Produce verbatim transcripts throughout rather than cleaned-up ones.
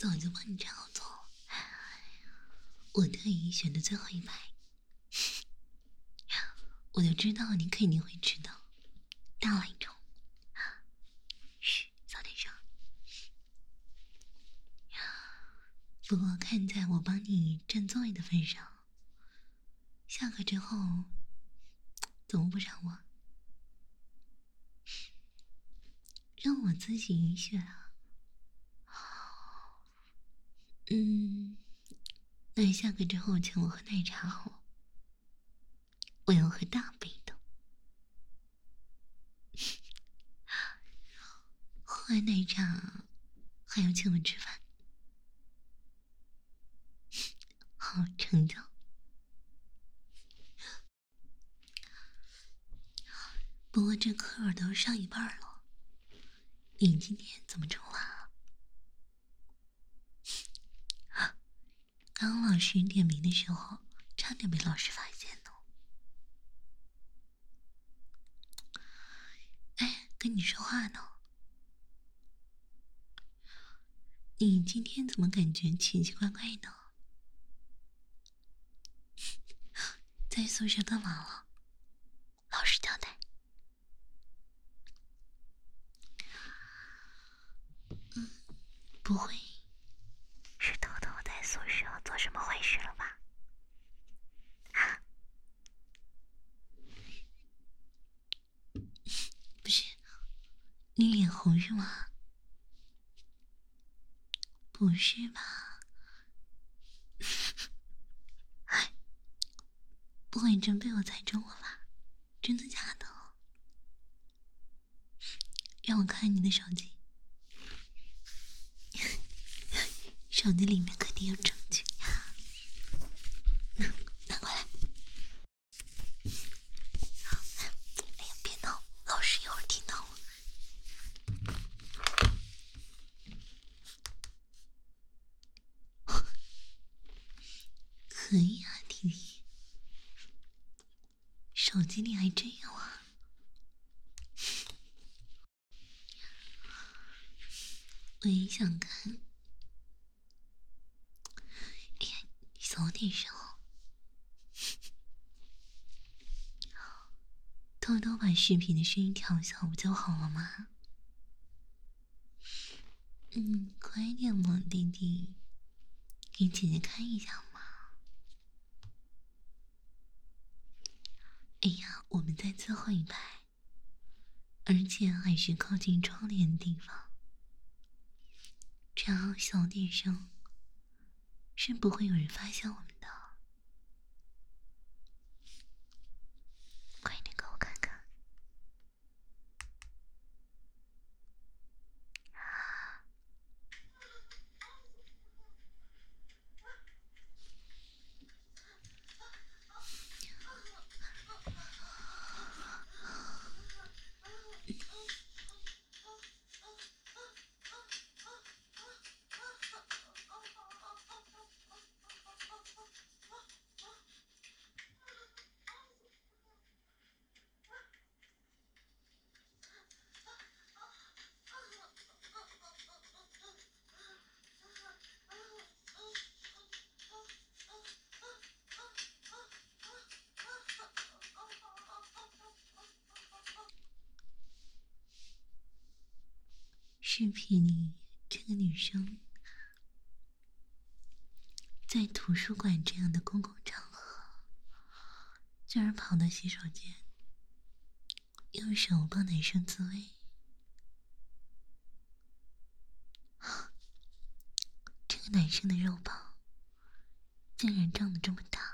早就帮你站好座了，我特意选的最后一排，我就知道你肯定会知道，大来中，嘘，早点上。不过看在我帮你占座位的份上，下课之后怎么不让我？让我自己允许啊。嗯，那下课之后请我喝奶茶好了，我要喝大杯的。喝完奶茶还要请我吃饭，好成交。不过这课都上一半了，你今天怎么这么晚啊？刚刚老师点名的时候，差点被老师发现呢。哎，跟你说话呢。你今天怎么感觉奇奇怪怪的？在宿舍干嘛了？老师交代。嗯，不会是偷偷在宿舍做什么坏事了吧？啊？不是，你脸红是吗？不是吧？不会真被我猜中了吧？真的假的？让我看你的手机，手机里面肯定有证据。拿拿过来。哎呀，别闹，老师一会儿听到了。可以啊，弟弟，手机里还真有啊。我也想看。哎呀，小点声哦。偷偷把视频的声音调小不就好了吗？嗯，快点嘛，弟弟，给姐姐看一下嘛。哎呀，我们在最后一排，而且还是靠近窗帘的地方，这样小点声，是不会有人发现我们的。快点给我看看。视频里这个女生在图书馆这样的公共场合，居然跑到洗手间，用手帮男生自慰。这个男生的肉棒竟然长得这么大，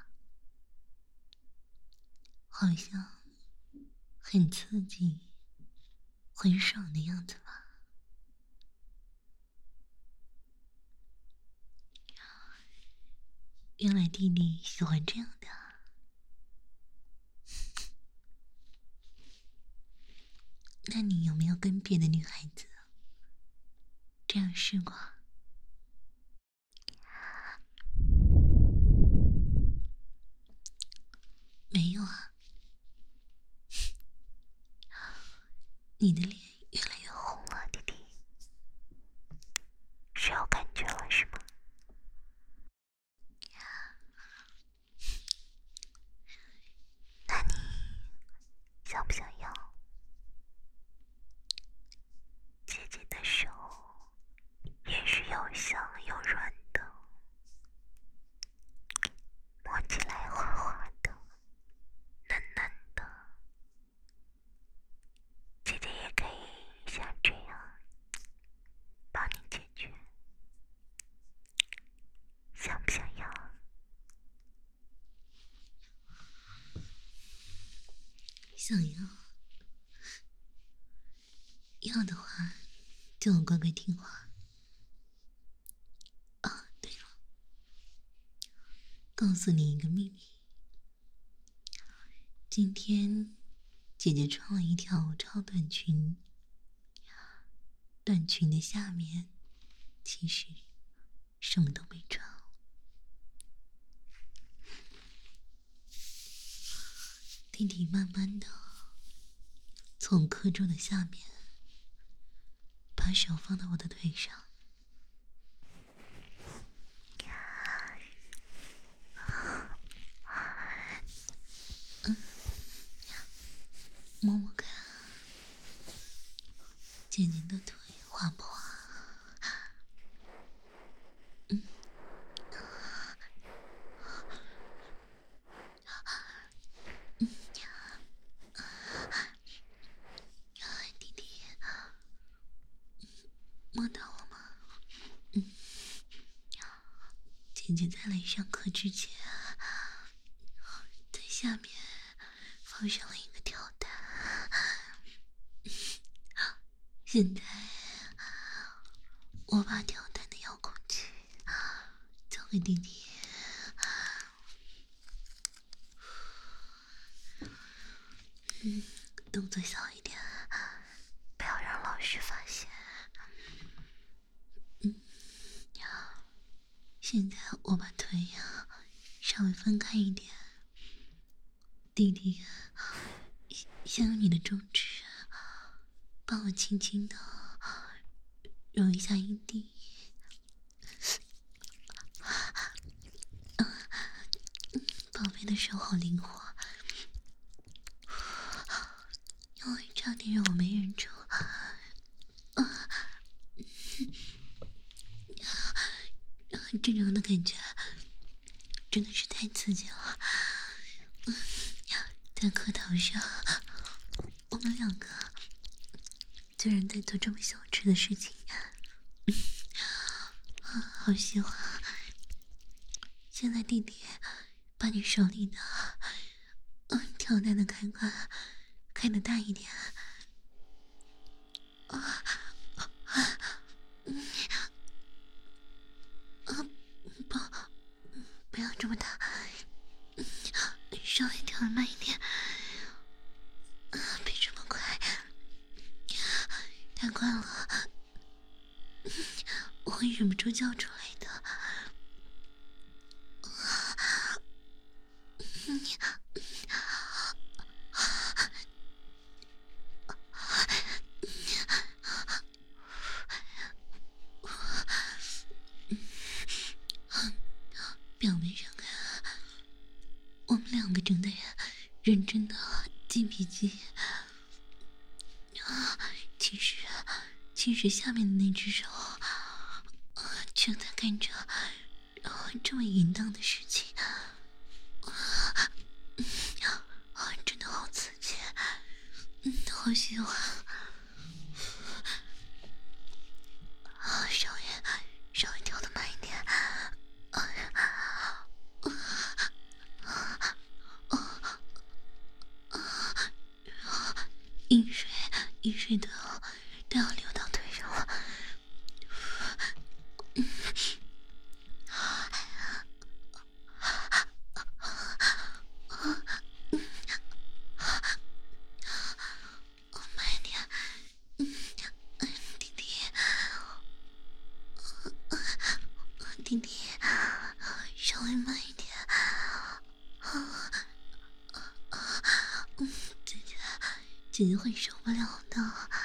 好像很刺激、很爽的样子吧？原来弟弟喜欢这样的啊。那你有没有跟别的女孩子这样试过？没有啊。你的脸越来越红了，弟弟，是有感觉了是想要要的话，就乖乖听话。啊，对了，告诉你一个秘密，今天姐姐穿了一条超短裙，短裙的下面其实什么都没穿。弟弟慢慢的从课桌的下面把手放到我的腿上，嗯，摸摸看，姐姐的腿滑不滑？嗯，嗯，弟弟，摸到了吗？嗯，姐姐在来上课之前，在下面放上了一个跳蛋。现在我把跳蛋的遥控器交给弟弟，嗯，动作小一点，不要让老师发现。嗯，现在我把腿呀稍微分开一点，弟弟，先用你的中指帮我轻轻的揉一下阴蒂。宝贝的手好灵活，哦，差点让我没忍住。啊，这种的感觉真的是太刺激了。在课堂上，我们两个居然在做这么羞耻的事情，好喜欢。现在弟弟把你手里的嗯跳蛋的开关开得大一点。啊啊嗯啊不不要这么大，稍微跳得慢一点。啊，别这么快，太快了，我会忍不住叫出来的。表面上看，我们两个正在认真的记笔记，其实，其实下面的那只手，正在干着这么淫荡的事情，真的好刺激，嗯，好喜欢。稍微稍微跳得慢一点。饮水，饮水都要都要流到腿上了。慢一点，弟弟，弟弟，稍微慢一点。姐姐，姐姐会受不了的。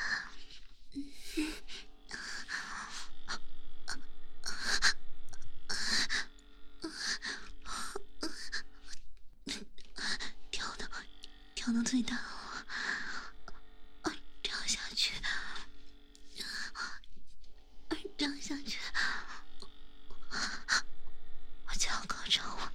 跳的，跳到最大了，这样下去，这样下去，我就要高潮了。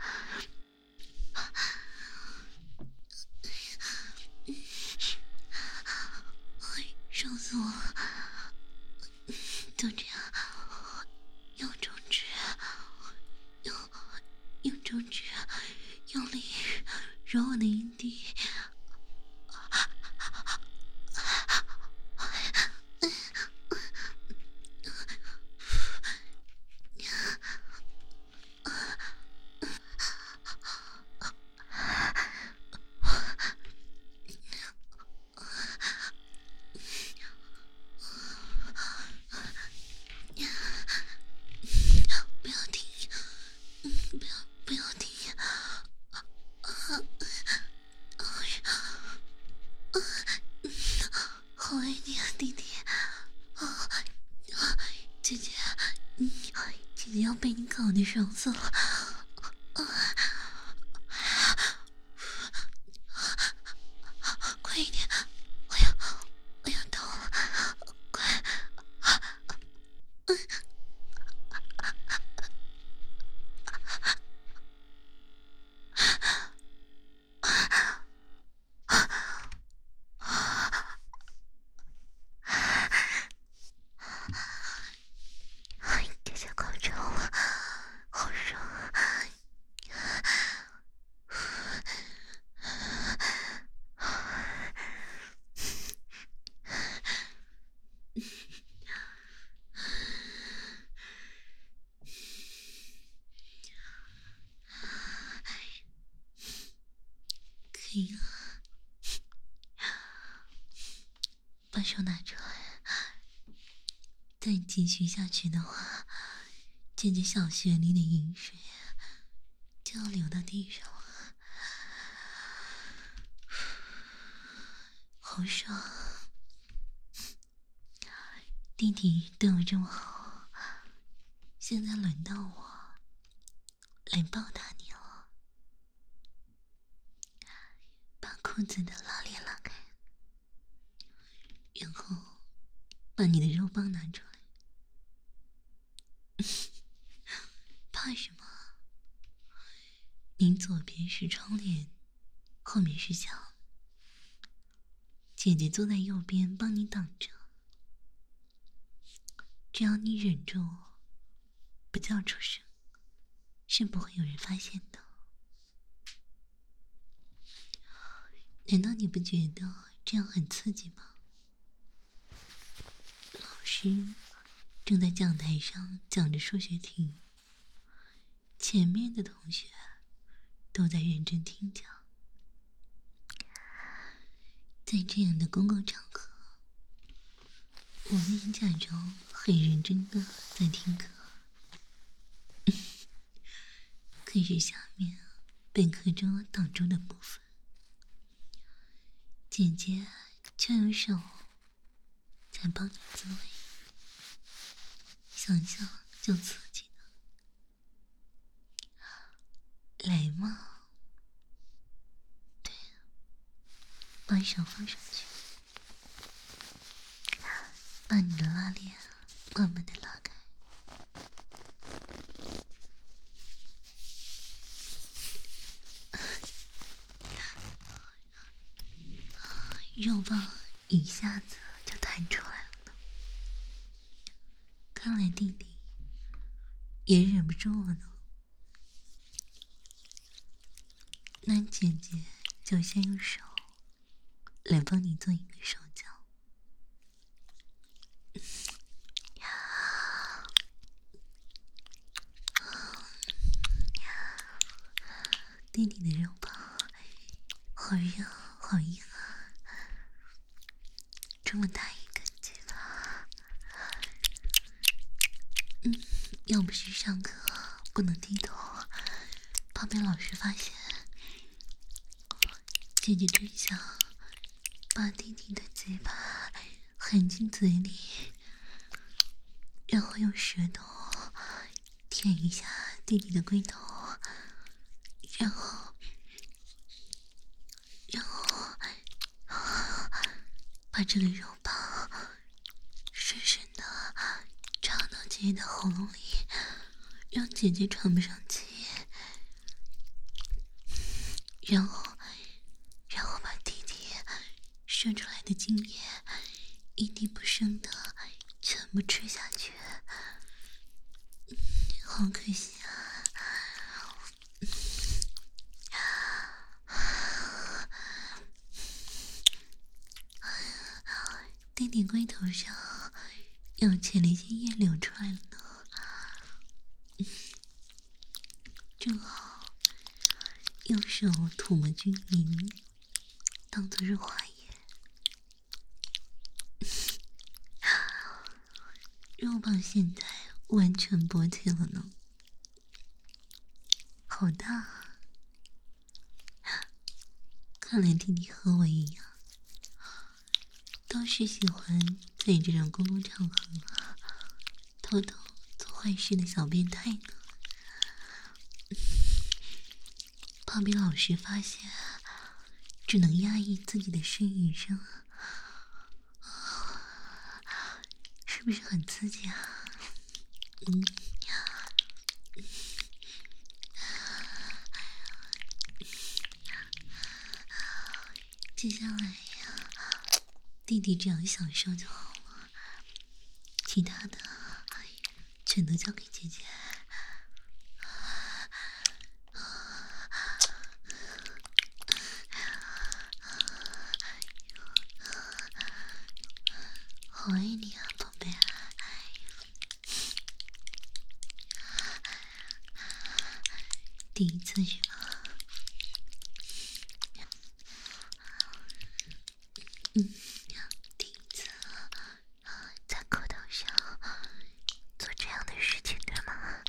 爽死我了！就这样，用中指，用用中指用力揉我的阴蒂， 好爱你啊，弟弟！啊啊，姐姐，你姐姐要被你搞得爽死了！啊，快一点！我要我要到了，快！嗯。姐姐高潮了，好爽啊！可以了，把手拿出来。再继续下去的话，姐姐小穴里的饮水就要流到地上了，好爽！弟弟对我这么好，现在轮到我来报答你了。把裤子的拉链拉开，然后把你的肉棒拿出来。怕什么？你左边是窗帘，后面是墙，姐姐坐在右边帮你挡着。只要你忍住不叫出声，是不会有人发现的。难道你不觉得这样很刺激吗？老师正在讲台上讲着数学题，前面的同学都在认真听讲。在这样的公共场合，我们也假装很认真的在听课。可是下面被课桌挡住的部分，姐姐却用手在帮你自慰，想想就刺激呢。来嘛，对，把手放上去，把你的拉链慢慢的拉开。肉棒一下子就弹出来了呢，看来弟弟也忍不住了呢。那姐姐就先用手来帮你做一个手脚。弟弟的肉棒好热好硬啊，这么大一根鸡巴，嗯，要不是上课不能低头，怕被老师发现，姐姐真想把弟弟的鸡巴含进嘴里，然后用舌头舔一下弟弟的龟头，然后然后把这个肉棒深深的插到姐姐的喉咙里，让姐姐喘不上气，然后然后把弟弟射出来的精液一滴不剩的全部吃下去。好可惜啊！弟弟龟头上有前列腺液流出来了呢，正好用手涂抹均匀，当做润滑液。肉棒现在完全勃起了呢，好大啊！看来弟弟和我一样，都都是喜欢在这种公共场合偷偷做坏事的小变态呢。怕被老师发现，只能压抑自己的呻吟声，是不是很刺激啊？嗯。接下来呀，弟弟只要享受就好了，其他的全都交给姐姐。好爱你啊，宝贝。第一次是吧？嗯，第一次在课堂上做这样的事情，对吗？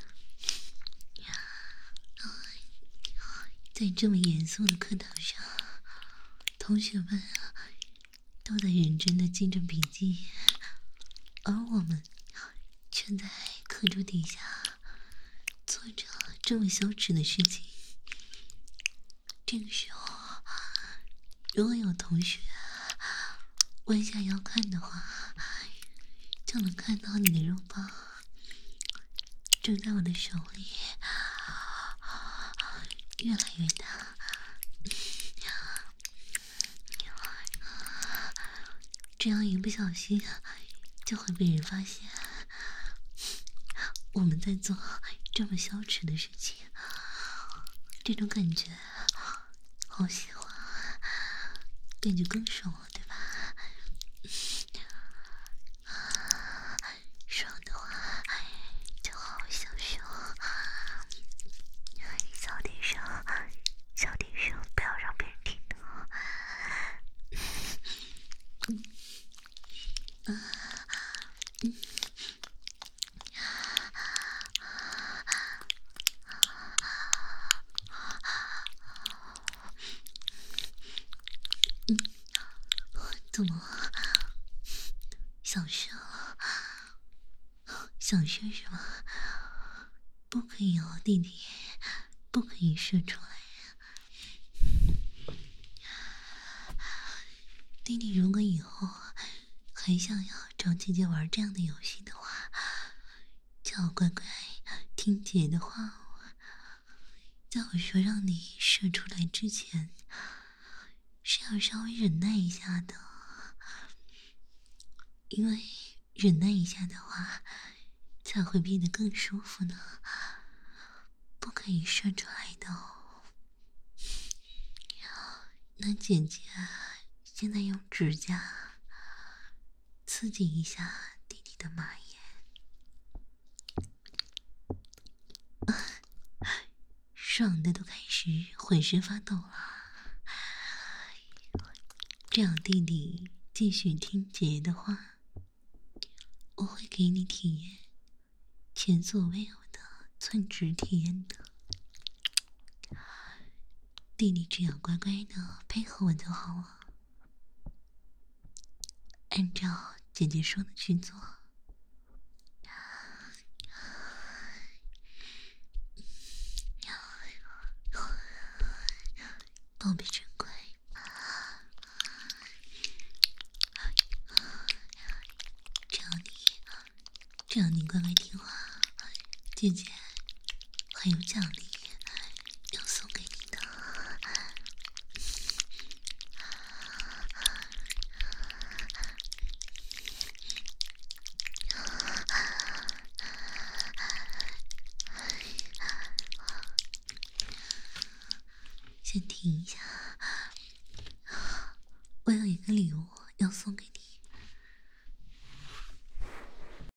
在这么严肃的课堂上，同学们都在认真的记着笔记，而我们却在课桌底下做着这么羞耻的事情。这个时候，如果有同学弯下腰看的话，就能看到你的肉棒正在我的手里越来越大，这样一不小心就会被人发现我们在做这么羞耻的事情。这种感觉好喜欢，感觉更爽了，对吧？爽的话就好好享受，小点声，小点声，不要让别人听到。嗯啊嗯嗯，怎么了？想射了？想射是吗？不可以哦，弟弟，不可以射出来。弟弟，如果以后还想要找姐姐玩这样的游戏的话，就要乖乖听姐的话哦。在我说让你射出来之前，是要稍微忍耐一下的，因为忍耐一下的话，才会变得更舒服呢。不可以射出来的哦。那姐姐现在用指甲刺激一下弟弟的马眼，爽的都开始浑身发抖了。这样弟弟继续听姐的话，我会给你体验前所未有的寸指体验的。弟弟只要乖乖的配合我就好了，按照姐姐说的去做。宝贝真乖，只要你只要你乖乖听话，姐姐还有奖励要送给你的。先停一下，我有一个礼物要送给你。